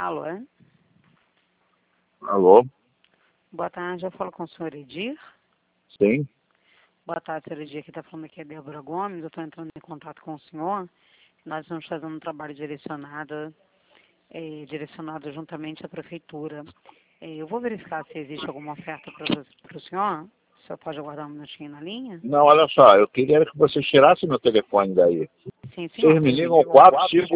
Alô? Alô? Boa tarde, eu falo com o senhor Edir. Sim? Boa tarde, senhor Edir. Aqui está falando aqui é Débora Gomes. Eu estou entrando em contato com o senhor. Nós estamos fazendo um trabalho direcionado juntamente à prefeitura. Eu vou verificar se existe alguma oferta para o senhor. O senhor pode aguardar um minutinho na linha? Não, olha só, eu queria que vocês tirassem meu telefone daí. Sim, senhor. Vocês me ligam 4, 5